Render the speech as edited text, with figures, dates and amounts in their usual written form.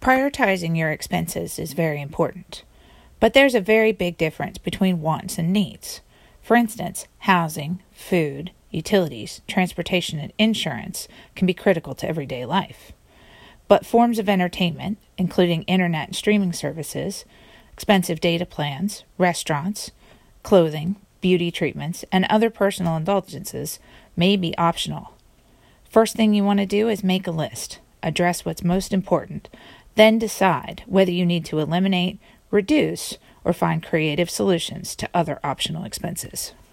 Prioritizing your expenses is very important, but there's a very big difference between wants and needs. For instance, housing, food, utilities, transportation, and insurance can be critical to everyday life. But forms of entertainment, including internet and streaming services, expensive data plans, restaurants, clothing, beauty treatments, and other personal indulgences may be optional. First thing you want to do is make a list, address what's most important, then decide whether you need to eliminate, reduce, or find creative solutions to other optional expenses.